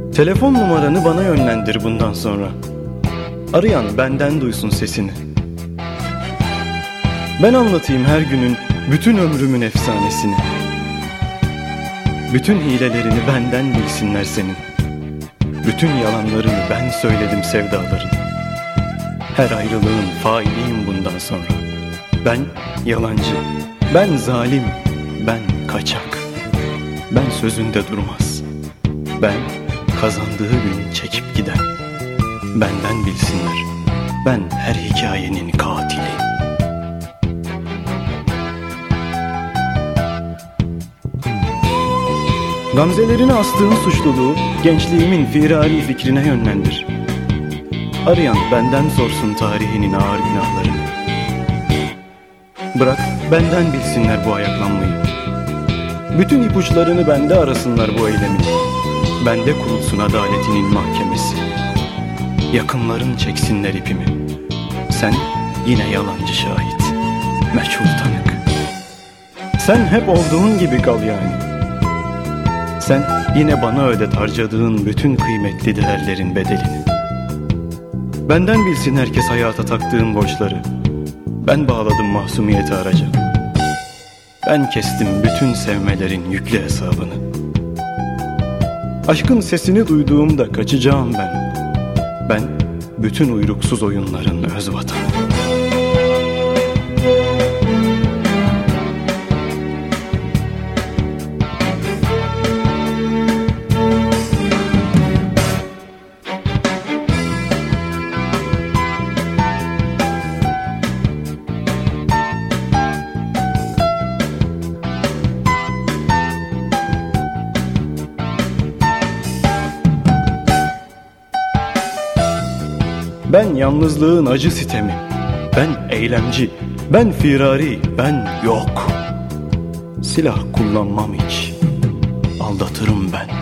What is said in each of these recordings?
Telefon numaranı bana yönlendir bundan sonra. Arayan benden duysun sesini. Ben anlatayım her günün, bütün ömrümün efsanesini. Bütün hilelerini benden bilsinler senin. Bütün yalanlarını ben söyledim sevdaların. Her ayrılığın failiyim bundan sonra. Ben yalancı, ben zalim, ben kaçak. Ben sözünde durmaz. Ben kazandığı gün çekip giden. Benden bilsinler, ben her hikayenin katili. Gamzelerine astığın suçluluğu gençliğimin firari fikrine yönlendir. Arayan benden sorsun tarihinin ağır günahlarını. Bırak benden bilsinler bu ayaklanmayı. Bütün ipuçlarını bende arasınlar bu eylemin. Bende kurulsun adaletinin mahkemesi. Yakınların çeksinler ipimi. Sen yine yalancı şahit, meçhul tanık. Sen hep olduğun gibi kal yani. Sen yine bana ödet harcadığın bütün kıymetli değerlerin bedelini. Benden bilsin herkes hayata taktığın borçları. Ben bağladım mahsumiyeti araca. Ben kestim bütün sevmelerin yüklü hesabını. Aşkın sesini duyduğumda kaçacağım ben. Ben bütün uyruksuz oyunların öz vatanı. Ben yalnızlığın acı sitemi, ben eylemci, ben firari, ben yok. Silah kullanmam hiç, aldatırım ben.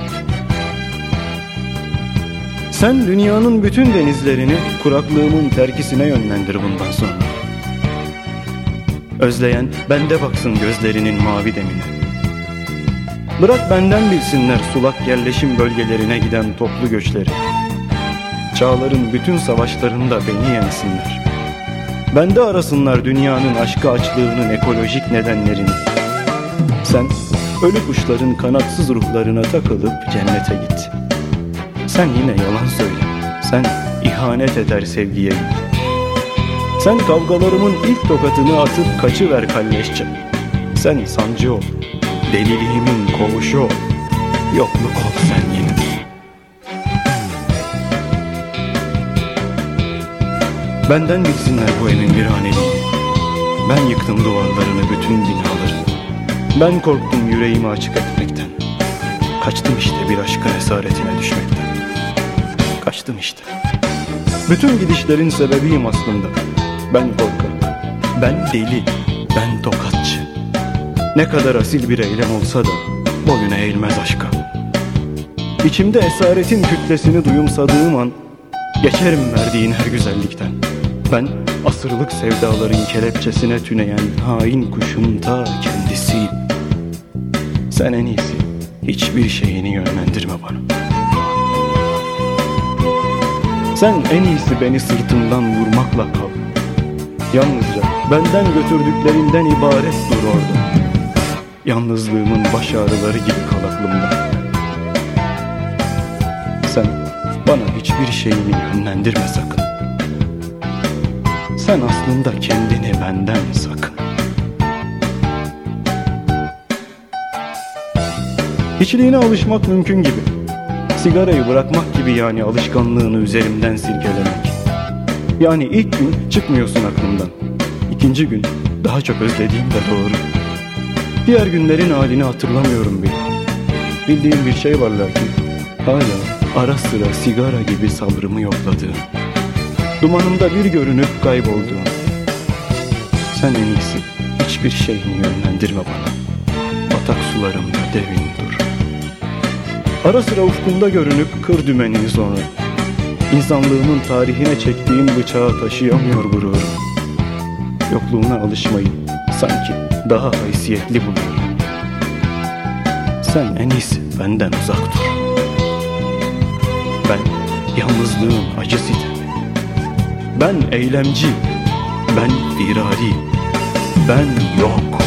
Sen dünyanın bütün denizlerini kuraklığımın terkisine yönlendir bundan sonra. Özleyen bende baksın gözlerinin mavi demine. Bırak benden bilsinler sulak yerleşim bölgelerine giden toplu göçleri. Çağların bütün savaşlarında beni yensinler. Bende arasınlar dünyanın aşkı açlığının ekolojik nedenlerini. Sen ölü kuşların kanatsız ruhlarına takılıp cennete git. Sen yine yalan söyle. Sen ihanet eder sevgiye. Sen kavgalarımın ilk tokatını atıp kaçıver kalleşçe. Sen sancı ol, deliliğimin kovuşu ol, yokluk ol sen yine. Benden bilsinler bu evin viraneliğini. Ben yıktım duvarlarını, bütün binalarını. Ben korktum yüreğimi açık etmekten. Kaçtım işte bir aşkın esaretine düşmekten. Kaçtım işte. Bütün gidişlerin sebebiyim aslında. Ben korkak, ben deli, ben tokatçı. Ne kadar asil bir eylem olsa da boyuna eğilmez aşka. İçimde esaretin kütlesini duyumsadığım an geçerim verdiğin her güzellikten. Ben asırlık sevdaların kelepçesine tüneyen hain kuşun ta kendisiyim. Sen en iyisi hiçbir şeyini yönlendirme bana. Sen en iyisi beni sırtımdan vurmakla kal. Yalnızca benden götürdüklerinden ibaret dur orada. Yalnızlığımın baş ağrıları gibi kal aklımda. Sen bana hiçbir şeyini yönlendirme sakın. Sen aslında kendini benden sakın. Hiçliğine alışmak mümkün gibi. Sigarayı bırakmak gibi yani alışkanlığını üzerimden silkelemek. Yani ilk gün çıkmıyorsun aklımdan. İkinci gün daha çok özlediğim de doğru. Diğer günlerin halini hatırlamıyorum bile. Bildiğim bir şey var lakin hala ara sıra sigara gibi sabrımı yokladığım. Dumanımda bir görünüp kaybolduğum. Sen en iyisi hiçbir şeyini yönlendirme bana. Batak sularımda devin dur. Ara sıra ufkumda görünüp kır dümenini sonra. İnsanlığımın tarihine çektiğim bıçağı taşıyamıyor gururum. Yokluğuna alışmayı sanki daha haysiyetli buluyorum. Sen en iyisi benden uzak dur. Ben yalnızlığın acı sitemi. Ben eylemci, ben firari, ben yok.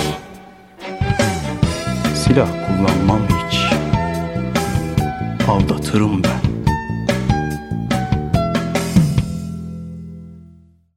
Silah kullanmam hiç. Aldatırım ben.